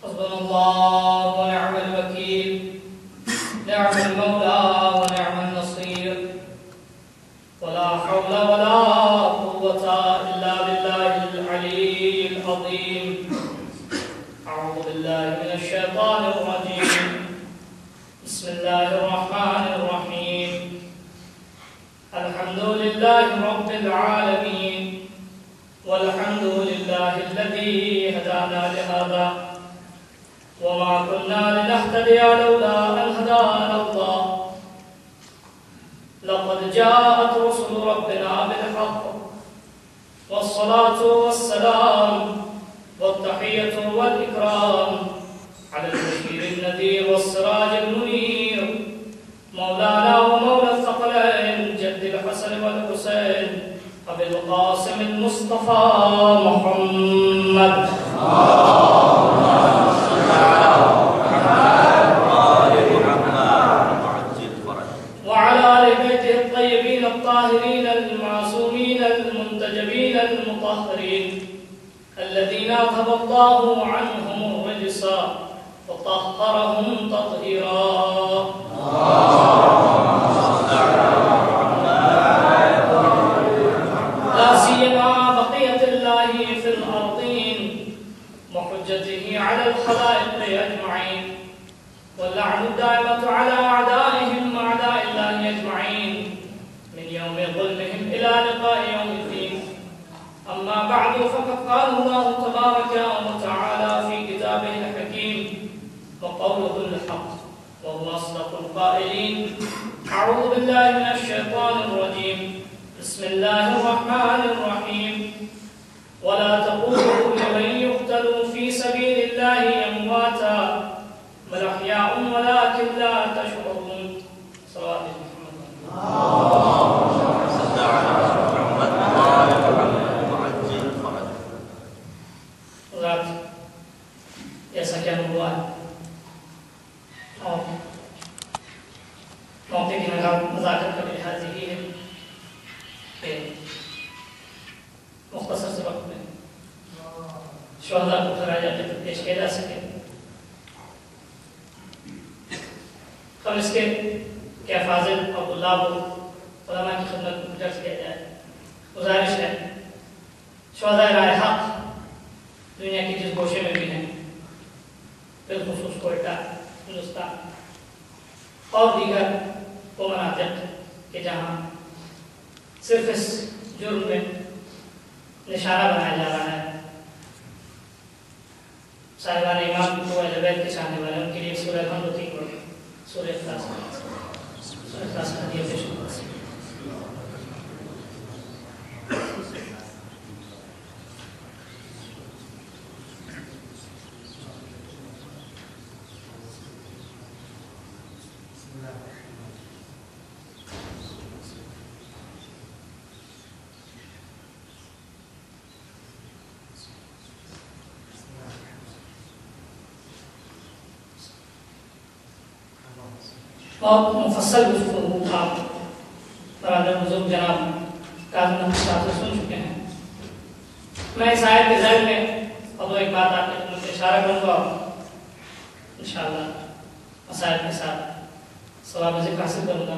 हस्बुनल्लाह व निअमल वकील, निअमल मौला व निअमन नसीर, वला हौला वला कुव्वता इल्ला बिल्लाहिल अलीय्यिल अज़ीम। अऊज़ु बिल्लाहि मिनश शैतानिर रजीम। बिस्मिल्लाहिर रहमानिर रहीम। अल्हम्दुलिल्लाहि रब्बिल आलमीन, वल्हम्दुलिल्लाहिल्लज़ी हदाना लिहाज़ा वमा कुन्ना लिनहतदिया लौला अन हदाना अल्लाह। लक़द जाअत रुसुलु रब्बिना बिल हक़्क़ वस्सलातु वस्सलाम वत्तहिय्यतु वल इकराम अलल बशीरिन नज़ीर वस्सिराजिल मुनीर मौलाना व मौला अस-सकलैन जद्दिल हसन वल हुसैन अबिल क़ासिमिल मुस्तफ़ा मुहम्मद वअला आलि बैतिहि अत्तय्यबीन अत्ताहिरीन अल-मासूमीन अल-मुंतजबीन अल-मुतहहरीन अल्लज़ीना अज़हबल्लाहु अन्हुमुर रिज्सा व तह्हरहुम तत्हीरा। ला सियमा बक़ियतुल्लाहि फ़िल अर्दीन व हुज्जतिही अलल ख़लाइक़ अजमईन वल्लअनु दाइमतु अला अअदाइहिम व अअदाइल्लाहि अजमईन मिन यौमि ज़ुल्मिहिम इला लिक़ाइ यौमिद्दीन। अम्मा बअदु फ़क़द क़ाल अल्लाहु तबारक व तआला फ़ी किताबिहिल हकीम व क़ौलुहुल हक़्क़ व हुवा अस्दक़ुल क़ाइलीन। अऊज़ु बिल्लाहि मिनश शैतानिर रजीम। बिस्मिल्लाहिर रहमानिर रहीम। वला तक़ूलू लिमन युक़्तलू फ़ी सबीलिल्लाहि अम्वाता बल अह्याउन वलाकिन ला तशऊरून। सल्लल्लाहु अलैहि जैसा क्या हुआ और मौके की नज़ाकत का लिहाज यही है कि मुख्तसर से वक्त में शुहदा को खराज अक़ीदत पेश किया जा सके। हम इसके क्या फाजिल और गुलाब उलमा की खिदमत में दर्ज किया जाए। गुजारिश है शुहदा राय हक़ दुनिया की जिस गोशे में भी हैं, बिलखुसूस कोयटा, हिंदुस्तान और दीगर वो मनातिक़ के जहाँ सिर्फ इस जुर्म में निशाना बनाया जा रहा है, साहिबान ईमान को अहले बैत के चाहने वाले उनके लिए सूरह हमद होती है, सूरह इख़लास का हदीया पेश करते हैं। बहुत मुफस्सल गुफ्तगू आप बरादर बुजुर्ग जनाब काज़ी साहब से सुन चुके हैं। मैं इस आयत के ज़ैल में अब एक बात आपके खिदमत में इशारा करूँगा, इंशाअल्लाह मसाइल के साथ सवाब ज़िक्र हासिल करूँगा।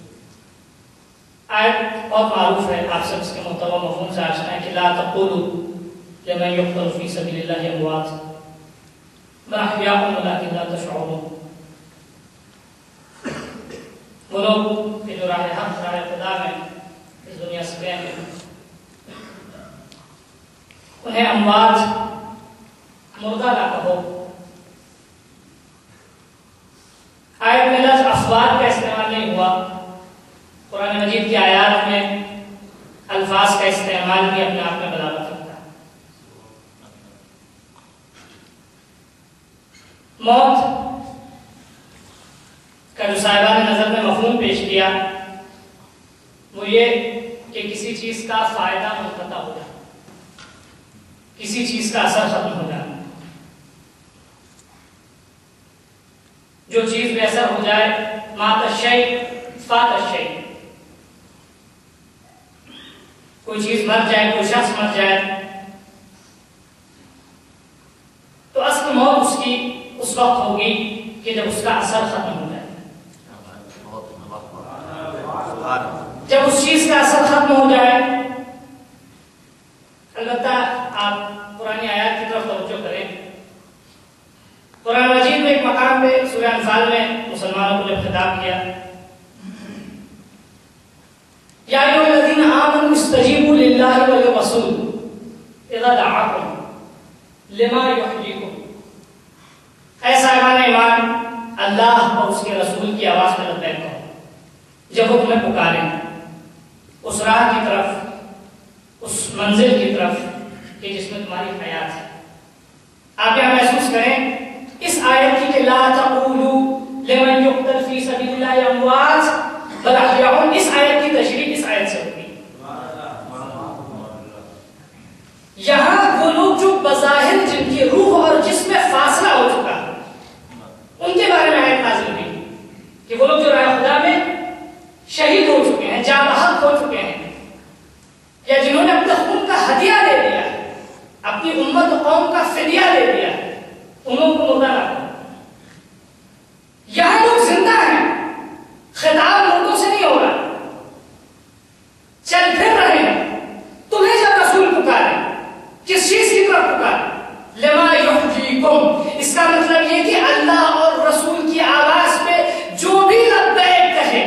आयत बहुत मारूफ है, आप सब इसके मुहतवा मफ़हूम से आशना है कि ला तक़ूलू लिमन युक़्तलू फ़ी सबीलिल्लाहि अम्वात बल अह्याउन वलाकिन ला तशऊरून। वो लोग कि जो राह हक़ राह खुदा में इस दुनिया से गए हैं, उन्हें अम्वात मुर्दा ना कहो। आयत में लफ्ज़ अफ़वात का इस्तेमाल नहीं हुआ। कुरान मजीद की आयात में अल्फाज का इस्तेमाल भी अपने आप में बलागत रखता है। मौत का जो साहिबान ने नजर में मफहूम पेश किया वो ये कि किसी चीज का फायदा मुनक़ता हो जाए, किसी चीज का असर खत्म हो जाए। जो चीज बेअसर हो जाए, मात शै फात शै, कोई चीज मर जाए, कोई शख्स मर जाए तो असल मौत उसकी उस वक्त होगी कि जब उसका असर खत्म हो जाए, जब उस चीज का असर खत्म हो जाए। अलबत्ता आप पुरानी आयत की तरफ तवज्जो करें। कुरान मजीद में एक मकाम पे सूरह अनफाल में मुसलमानों को जब खिताब किया, या अय्युहल्लज़ीना आमनू इस्तजीबू लिल्लाहि व लिर्रसूल इज़ा दअाकुम लिमा युहयीकुम। ऐसा ईमान अल्लाह और उसके रसूल की आवाज में लब्बैक कहो जब वो तुम्हें पुकारें उस राह की तरफ, उस मंजिल की तरफ कि जिसमें तुम्हारी हयात है। आप यहां महसूस करें इस आयत की कि ला तक़ूलू लिमन युक़तल फी सबीलिल्लाहि अमवात बल अहयाउन, इस आयत की तशरीह इस आयत से होती है। यहां वो लोग जो बज़ाहिर जिनकी रूह और जिस्म में फासला हो चुका है उनके बारे में आयत नाज़िल हुई कि वो लोग जो राह खुदा में शहीद हो चुके हैं, जाबहक हो चुके हैं, या जिन्होंने अपने खून का हदिया दे दिया, अपनी उम्मत और कौम का फिदिया दे दिया, उन लोगों को मुर्दा ना करो। यहां लोग जिंदा हैं, खिताब मुर्दों से नहीं हो रहा, चल फिर रहे हैं। तुम्हें जब रसूल पुकारे, किस चीज की तरफ पुकारे? लिमा युहयीकुम। इसका मतलब ये कि अल्लाह और रसूल की आवाज पे जो भी लब्बैक कहे,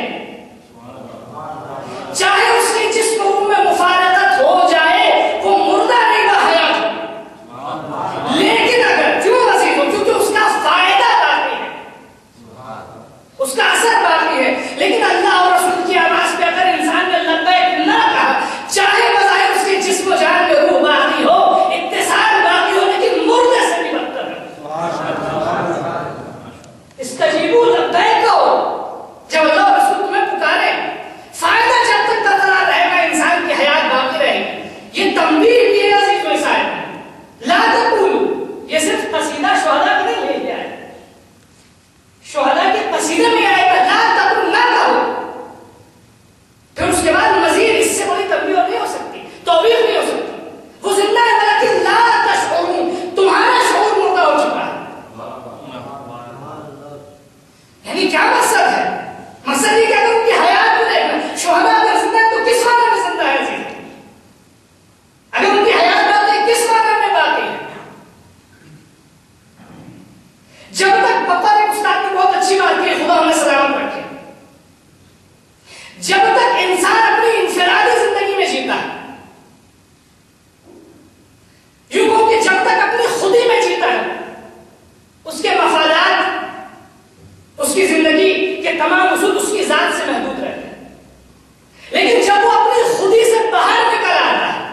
चाहे उसकी जिस रूह में मुफारकत हो जाए, वो मुर्दा नहीं बा हयात हो। लेकिन अगर क्यों वसीफ हो, क्योंकि उसका फायदा बाकी है, उसका असर बाकी है। लेकिन अल्लाह और रसूल की आवाज पे अगर इंसान ने लब्बैक ना कहा, चाहे बजाय उसके जिस्म जान में रूह बाकी हो, इत्तिसाल बाकी हो, लेकिन मुर्दे से भी बदतर है। इस्तजीबू लब्बैक कहो जब अल्लाह और रसूल तुम्हें पुकारे। फायदा जब तक बरकरार रहेगा, इंसान की हयात बाकी रहेगी। ये तंबीह भी है अजीज व साहिब, ला तक़ूलू, ये सिर्फ कसीदा शुहदा का नहीं ले लिया है, शुहदा के कसीदे में आएगा ला तक़ूलू, ना कहो। फिर उसके बाद मजीद इससे बड़ी तंबीह नहीं हो सकती, तौबीख नहीं हो सकती। वो जिंदा है लेकिन ला तशऊरू, तुम्हारा शऊर मुर्दा हो चुका है। यानी क्या मकसद है? मकसद ये कि अगर उनकी हयात में देखना, शुहदा अगर जिंदा है तो किस माने में जिंदा है जी? अगर उनकी हयात बाकी है, किस माने में बाकी है? जब तक बकर एक उस्ताद ने बहुत अच्छी बात की, खुदा हमें सलामत रखे, जब तक इंसान अपनी इंफरादी जिंदगी में जीता है, यूं कहो कि जब तक अपनी खुदी में जीता है, उसके मफादात, उसकी जिंदगी के तमाम उसूल उसकी जात से महदूद रहते हैं। लेकिन जब वो अपनी खुदी से बाहर निकल आता है,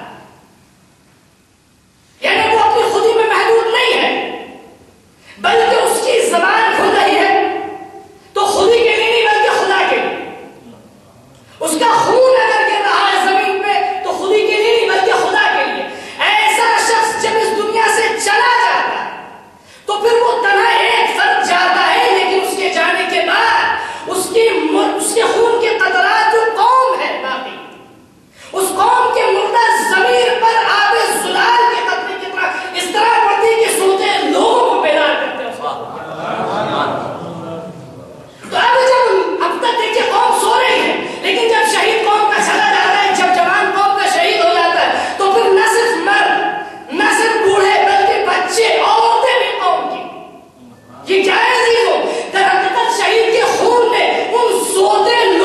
यानी वो अपनी खुदी में महदूद नहीं है, बल्कि उसकी ज़बान खुल रही है, तो खुदी के लिए नहीं बल्कि खुदा के लिए। उसका खून अगर गिर रहा है जमीन पे तो खुदी के लिए नहीं बल्कि खुदा के लिए। ऐसा शख्स जब इस दुनिया से चला जाता है तो फिर वो तन्हा एक फर्द जाता है, लेकिन उसके जाने के बाद उसके खून के कतरात जो कौम है बाकी, उस कौम के मुर्दा जमीन पर आबे जुलाल के कतरे की तरह इस तरह पड़ती कि सोते लोगों को बेदार करते हैं। तो अब तक देखिए कौम सो रही है, लेकिन जब शहीद कौम का चला जाता है, जब जवान कौम का शहीद हो जाता है, तो फिर न सिर्फ मर्द, न सिर्फ बूढ़े, बल्कि बच्चे, औरतें भी कौम की। ये क्या है अजीजों? दरअसल शहीद के खून ने उन सोते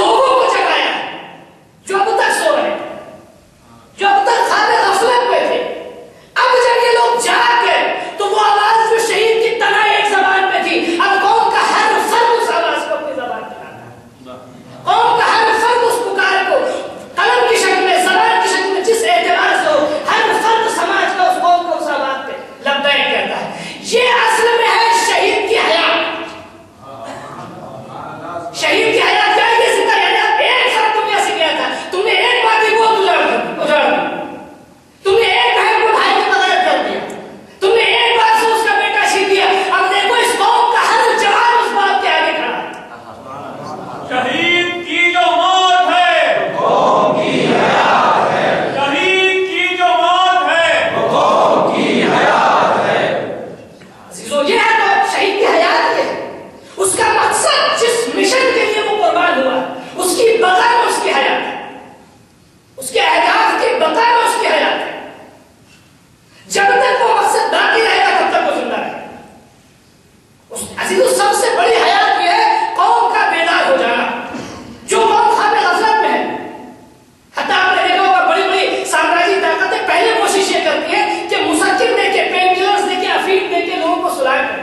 ये है तो शहीद की हयात है, उसका मकसद जिस मिशन के लिए वो कुर्बान हुआ उसकी बका में उसकी हयात है, उसके अहदाफ की बका में उसकी हयात है। जब तक वो मकसद बाकी रहेगा तब तक वो जिंदा रहेगा। उस अजीजों सबसे बड़ी हयात ये है कौम का बेदार हो जाना। जो कौम खाने गफलत में है, हत्ता आपने देखा होगा बड़ी बड़ी साम्राज्यी ताकतें पहले कोशिश ये करती है कि मुसक्किर देके, पेन किलर्स देके, अफीम देके लोगों को सुलाया करें।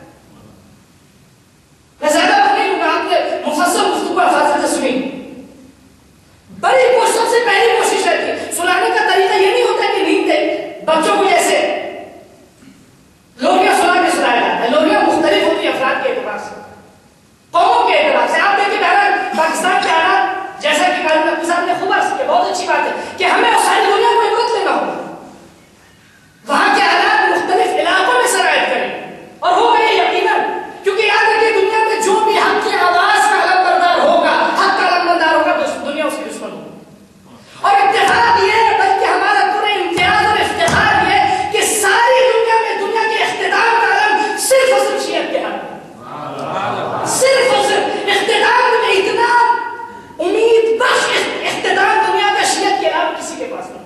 मैं ज्यादा वक्त नहीं लूंगा, आपने मुफस्सल गुफ्तगू अल्फाज से सुनी। बड़ी कोशिश, सबसे पहली कोशिश रहती है सुलाने का तरीका ये नहीं होता कि नींद दे बच्चों को जैसे लोरियां सुला के सुलाया जाता है। लोरियां मुख्तलिफ होती है अफराद के एतबार से, कौमों के एतबार से। आप देखिए बहरहाल पाकिस्तान के हालात जैसा कि कालिम नकवी साहब ने खूब अर्ज किया, बहुत अच्छी बात है कि हमें और सारी दुनिया को इबरत लेना होगा। वहां के हालात मुख्तलिफ इलाकों में शरायत करें और हो गए यकीनन, क्योंकि याद रखिए दुनिया में जो भी हक की आवाज का अलमबरदार होगा, हक का अलमबरदार होगा, दुनिया उसकी दुश्मन होगी। और इत्तेफाक ये है, बल्कि हमारा पूरा इम्तियाज और इफ्तिखार ये कि सारी दुनिया में दुनिया के इख्तिताम का आलम सिर्फ और सिर्फ शियत के हाथ में, सिर्फ और सिर्फ इख्तिताम में इतना उम्मीद बख्श इख्तिताम दुनिया का शियत के अलावा किसी के पास नहीं।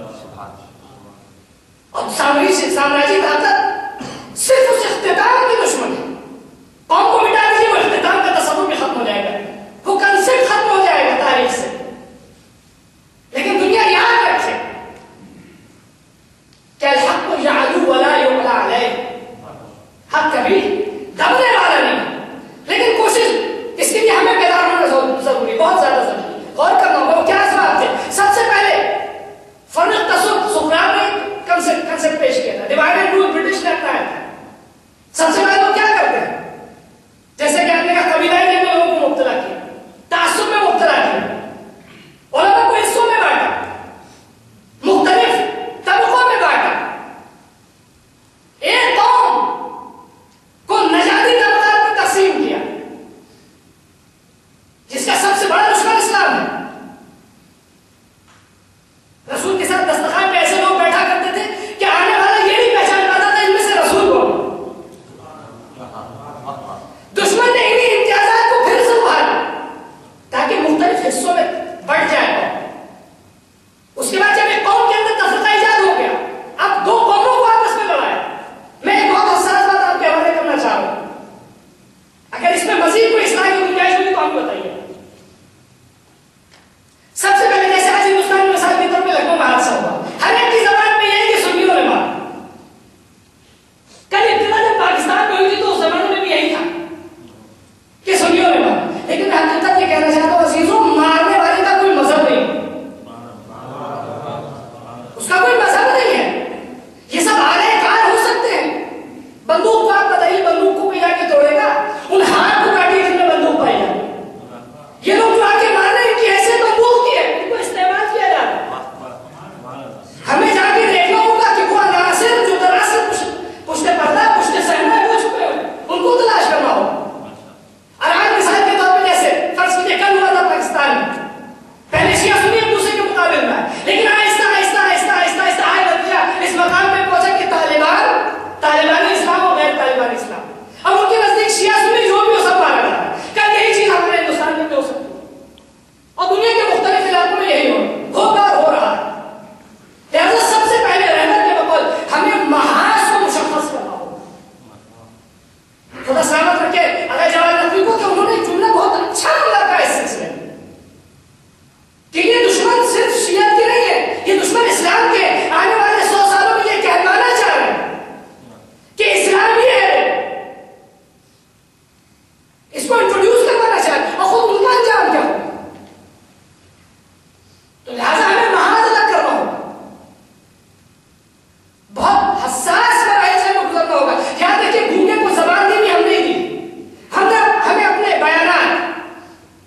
और साम्राज्य ताकत सिर्फ उस इख्तिताम की दुश्मन है। कौम को मिटा दीजिए, वो इख्तिताम का तसव्वुर भी खत्म हो जाएगा, वो कंसेप्ट खत्म हो जाएगा तारीख से। लेकिन दुनिया याद रखे कि अल हक़ यअलू वला युअला अलैह, हक कभी दबने वाला नहीं। लेकिन कोशिश इसके लिए हमें बेदार होना जरूरी, बहुत ज्यादा जरूरी। गौर करना होगा वो क्या असबाब थे। सबसे पहले फर्क तसव्वुर सुकरात ने कंसेप्ट पेश किया था, डिवाइड एंड रूल ब्रिटिश ने अपनाया था। सबसे पहले वो क्या करते हैं, जैसे कि आपने कहा कबीलाई ने लोगों को मुब्तला किया, तासुब में मुब्तला किया, उलमा को हिस्सों में बांटा, मुख्तलिफ तबकों में बांटा। एक कौम को नजाती तबकात में तकसीम किया, जिसका सबसे बड़ा दुश्मन इस्लाम है। रसूल के साथ दस्तखान पे ऐसे लोग बैठा करते थे कि आने वाला ये नहीं पहचान पाता था इनमें से रसूल कौन। दुश्मन ने इन्हीं इम्तियाजात को फिर से उभारा ताकि मुख्तलिफ हिस्सों में बढ़ जाए। उसके बाद जब एक कौम के अंदर तफरीका इजाद हो गया, अब दो कौमों को आपस में लड़ाया। मैं एक बहुत हसास बात आपके हवाले करना चाह रहा हूं, अगर इसमें मजीद कोई इस्लाह की गुंजाइश होगी तो आप बताइए। सबसे पहले जैसे आज हिंदुस्तान में मिसाल के तौर पर लखनऊ में हादसा हुआ, हर एक की जबान में यही कि सुन्नियों ने मारा। कल इब्तिदा जब पाकिस्तान में हुई थी तो उस जमाने में भी यही था कि सुन्नियों ने मारा। लेकिन मैं हकीकत ये कहना चाहता हूं अजीजों, मारने वाले का कोई मजहब नहीं, उसका कोई मजहब नहीं है। ये सब आले कार हो सकते हैं। बंदूक को आप बताइए, बंदूक को कोई आके तोड़ेगा? उन हाथ को काटिए जिनमें बंदूक पाई जाती। ये लोग जो आके मार रहे हैं इनकी ऐसे बंदूक की है, उनको इस्तेमाल किया जा रहा है। हमें जाके देखना होगा कि वो अनासिर जो दरअसल पुश्ते पर्दा, पुश्ते सहना है, वो छुपे हुए, उनको तलाश करना होगा। और आज मिसाल के तौर पर जैसे फर्ज कीजिए कल हुआ था पाकिस्तान में, पहले शिया सुन्नी एक दूसरे के मुकाबले में है, लेकिन आहिस्ता आहिस्ता आहिस्ता आहिस्ता आहिस्ता आए नतीजा इस मकाम पे पहुंचा कि तालिबानी इस्लाम और गैर तालिबानी इस्लाम। अब उनके नजदीक शिया सुन्नी जो भी हो सब मारा जा रहा है। क्या यही चीज हमारे हिंदुस्तान में हो सकती है? और दुनिया के मुख्तलिफ इलाकों में यही हो रहा है। लिहाजा सबसे पहले रहमत के बकौल हमें महाज को मुशख्खस करना होगा। खुदा सलामत रखे अगर जवाहर नकवी को, कि उन्होंने एक जुमला बहुत अच्छा जुमला कहा इस सिलसिले में कि ये दुश्मन सिर्फ शियत के नहीं है, ये दुश्मन इस्लाम के। आने वाले 100 सालों में ये कहलाना चाह रहे हैं कि इस्लाम ये है, इसको इंट्रोड्यूस करवाना चाह रहे हैं, और खुद उनका अंजाम क्या होगा। तो लिहाजा हमें महाज अलग करना होगा, बहुत हसास मराहिल से गुजरना होगा। याद रखिए, गूंगे को जबान दी भी हम नहीं दी, हमें अपने बयानात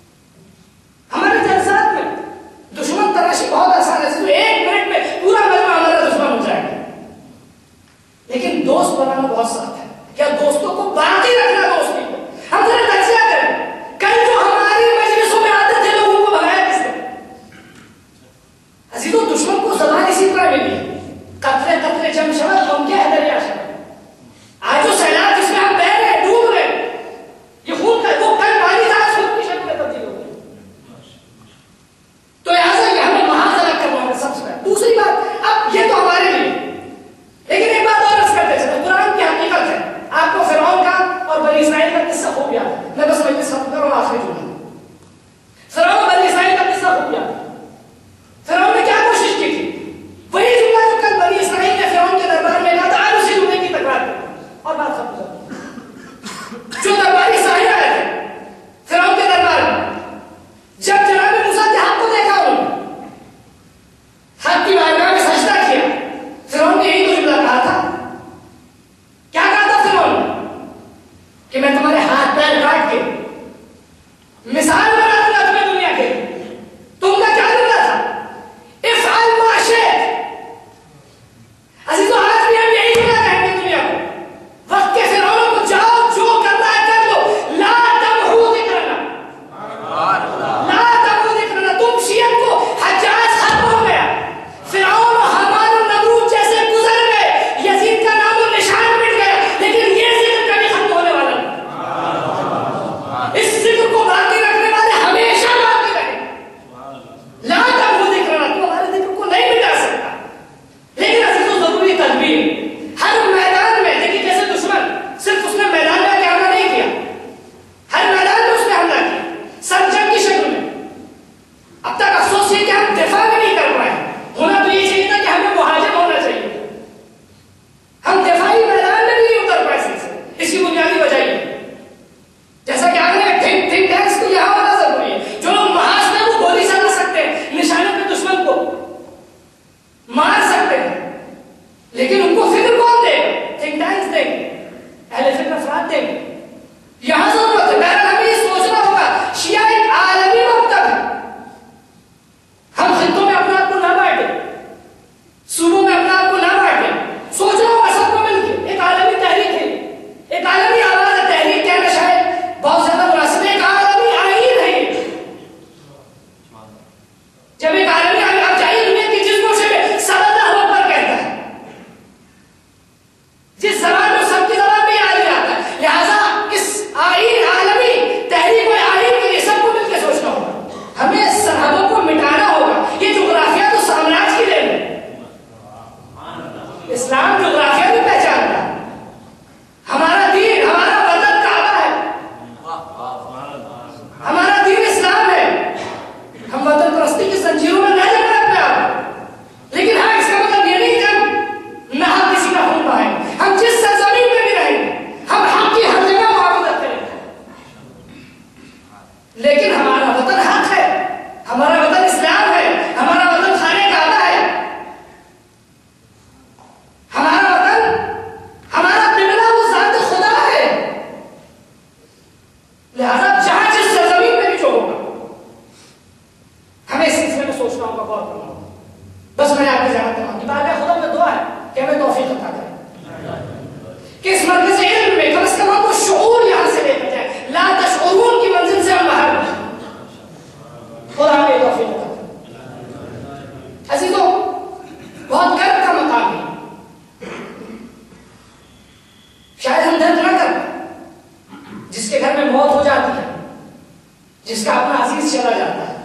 जिसका अपना अजीज चला जाता है,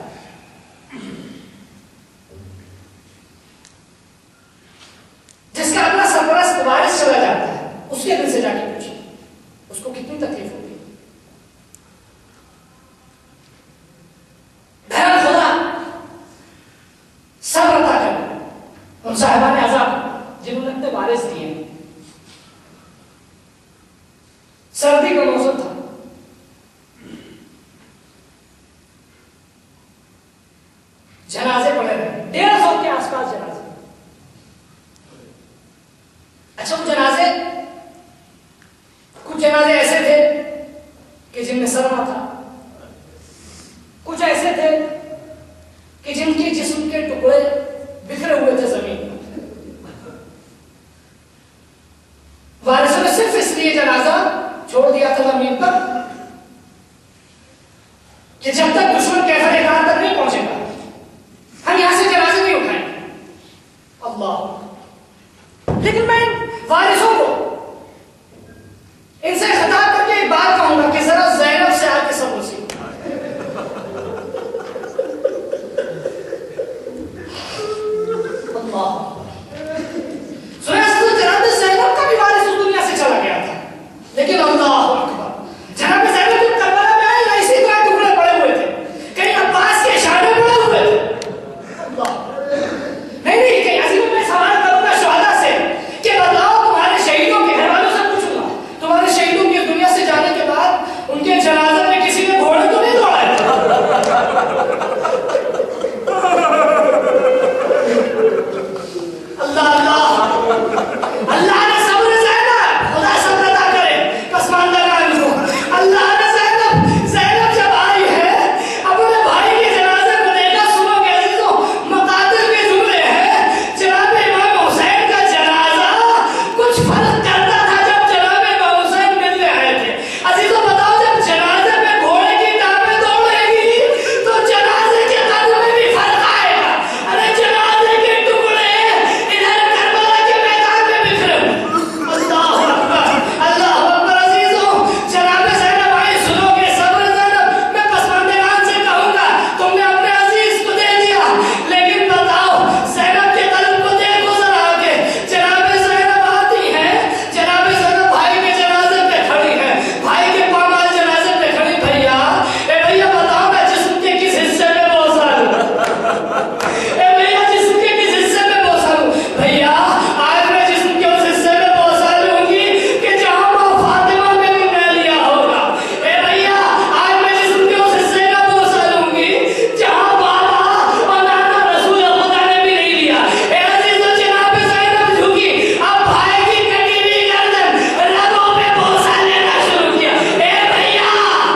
जिसका अपना सरपरस्त वारिस चला जाता है, उसके दिल से जाके पूछिए उसको कितनी तकलीफ होगी। बहरहाल खुदा सब्र अता करे उन साहिबान अज़ाब जिन्होंने अपने वारिस दिए। सर्दी का मौसम था, जनाजे पड़े रहे, 150 के आसपास जनाजे। अच्छा, वो जनाजे, कुछ जनाजे ऐसे थे कि जिनमें सरमा था, कुछ ऐसे थे कि जिनके जिस्म के टुकड़े बिखरे हुए थे जमीन पर। वारिसों ने सिर्फ इसलिए जनाजा छोड़ दिया था जमीन पर कि जब तक दुश्मन कैफर इकरार तक नहीं पहुंचेगा हम यहां से जनाजे नहीं उठाएंगे। अल्लाह, लेकिन मैं वारिसों को इनसे खिताब करके एक बात कहूंगा कि जरा ज़ैनब से आके सब उसी जनाब ज़ैनब का भी वारिस उस दुनिया से चला गया था, लेकिन अल्लाह अकबर, जनाब ज़ैनब जब करबला में आई इसी तरह टुकड़े पड़े हुए थे, कहीं अब्बास के इशारे पड़े हुए थे। अल्लाह, नहीं कहीं अजीम, मैं सवाल करूंगा शुहदा से कि बताओ, तुम्हारे शहीदों के घर वालों से पूछूंगा, तुम्हारे शहीदों की दुनिया से जाने के बाद उनके जनाजे में किसी ने घोड़े तो नहीं दौड़ाए? अल्लाह अल्लाह अल्लाह ने सब्र ज़ैनब, खुदा सब्र अता करे, पसमानदा को अल्लाह ने ज़ैनब जब आई है अपने भाई के जनाजे को देखा। सुनो के अजीजों, मकातिल के जुमले हैं, जनाब इमाम हुसैन का जनाजा कुछ फर्क करता था जब जनाब इमाम हुसैन मिलने आए थे। अजीजों बताओ, जब जनाजे में घोड़े की टांगें दौड़ेगी तो जनाजे के कदम में भी फर्क आएगा। अरे जनाजे के टुकड़े इधर करबला के मैदान में बिखरे हुए। अल्लाह अकबर, अल्लाह अकबर। अजीजों, जनाब ज़ैनब आई, सुनोगे सब्र ज़ैनब, मैं पसमानदान से कहूंगा तुमने अपने अजीज को दे दिया, लेकिन बताओ ज़ैनब के कल्ब को देखो जरा आगे। जनाब ज़ैनब आती है, जनाब ज़ैनब भाई के जनाजे पे खड़ी है, भाई के पामाल जनाजे पे खड़ी। भैया, ए भैया बताओ मैं जिस्म के किस हिस्से में बोसा लूं? ए भैया, जिस्म के किस हिस्से में बोसा लूं? भैया, आज मैं जिस्म के उस हिस्से में बोसा लूंगी कि जहां मां फातिमा ने भी ले लिया होगा। ए भैया, आज मैं जिस्म के उस हिस्से में बोसा लूंगी जहां बाबा और नाना रसूल खुदा ने भी नहीं लिया। ए अजीजों, जनाब ज़ैनब झुकी, अब भाई की कटी हुई गर्दन रगों पे बोसा लेना शुरू किया। ए भैया,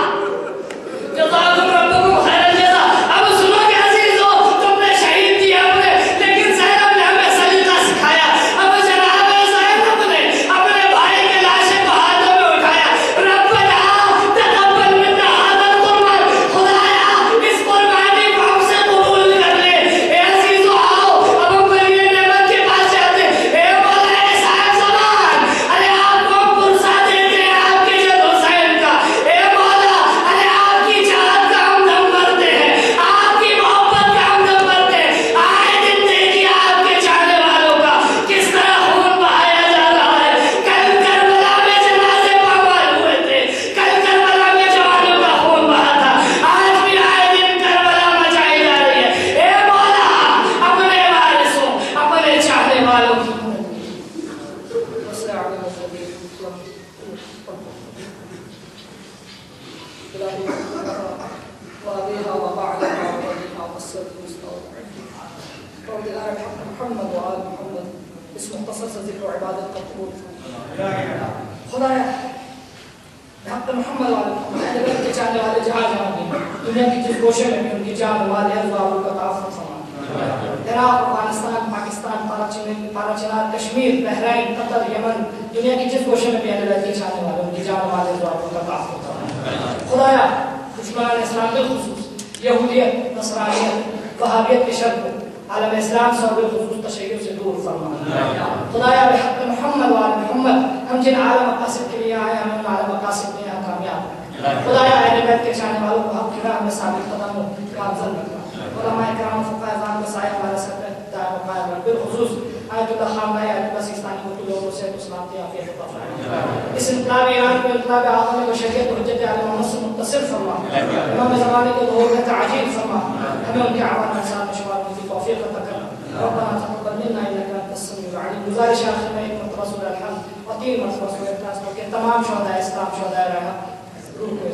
जज़ाकुम रब्बुकुम खैरल जज़ा। अब सुनो के अजीजों, तुमने शहीद किया अपने, लेकिन ज़ैनब ने हमें सलीका सिखाया। अब जनाब ज़ैनब ने अपने भाई के लाशे को हाथों में उठाया। रब्बना तक़ब्बल मिन्ना हाज़ल कुर्बान, खुदाया इस कुर्बानी को हमसे कबूल कर ले। ए अजीजों आओ, अब हम वली नेमत के पास जाते। ए मौला ए साहिब ज़मान, अरे आपको हम पुरसा देते हैं आपके जद हुसैन का। ए मौला, अरे आपकी चाहत का हम दम भरते हैं, आपकी मोहब्बत का हम दम भरते हैं। आए दिन देखिए आपके चाहने वालों का किस तरह खून बहाया जा रहा है। कल करबला में जनाजे पामाल हुए थे, कल करबला में जवानों का खून बहा था, आज भी आए दिन करबला मचाई जा रही है। ए मौला, अपने वारिसों, अपने चाहने वालों की محمد وآل محمد اسم مختصر से जिक्र इबादत का कबूल। खुदाया हक़ मोहम्मद वाले मोहम्मद के चाहने वाले जहाँ जहाँ भी दुनिया की जिस गोशे में भी उनकी जान वाले अज़वाब का ताफ़ुर फरमा। Iraq, Afghanistan, Pakistan, Parachinar, Kashmir, Bahrain, Qatar, Yemen, दुनिया की जिस गोशे में भी अल्लाह के चाहने वाले उनकी जान वाले अज़वाब का ताफ़ुर फरमा। खुदाया दुश्मनान इस्लाम के खुसूस यहूदियत, नसरानियत, वहाबियत के शर को आलम इस्लाम से और बिलखुसूस तशय्युअ से दूर फरमा। खुदाया बिहक़्क़ मोहम्मद वाले मोहम्मद हम जिन आलम मक़ासिद के लिए आए हैं, हम उन आलम मक़ासिद में यहाँ कामयाब हैं। खुदाया बैत के चाहने वालों को हक खिला हमें साबित कदम हो गामजन रखना। उलमाए किराम फुक़हा का साया हमारे सर पे दायम कायम रख। बिलखुसूस आयतुल्लाह खामना आयतुल्लाह सिस्तानी को लोगों से इस्लाम की आफियत अता फरमाए। इस इनक़लाब ईरान को इनक़लाब आलम में बशरियत हुज्जत आले मोहम्मद से मुत्तसिल फरमा। इमाम ज़माने के दौर में ताजील फरमा। हमें उनके आवाम के साथ शुमार की तौफीक अता कर। रब्बना तक़ब्बल मिन्ना इन्नका अंतस समीउल अलीम। गुज़ारिश आखिर में एक मरतबा सूरह अल-हम्द और 3 मरतबा सूरह इखलास पढ़ के तमाम शुहदाए इस्लाम शुहदाए रहमत रूह को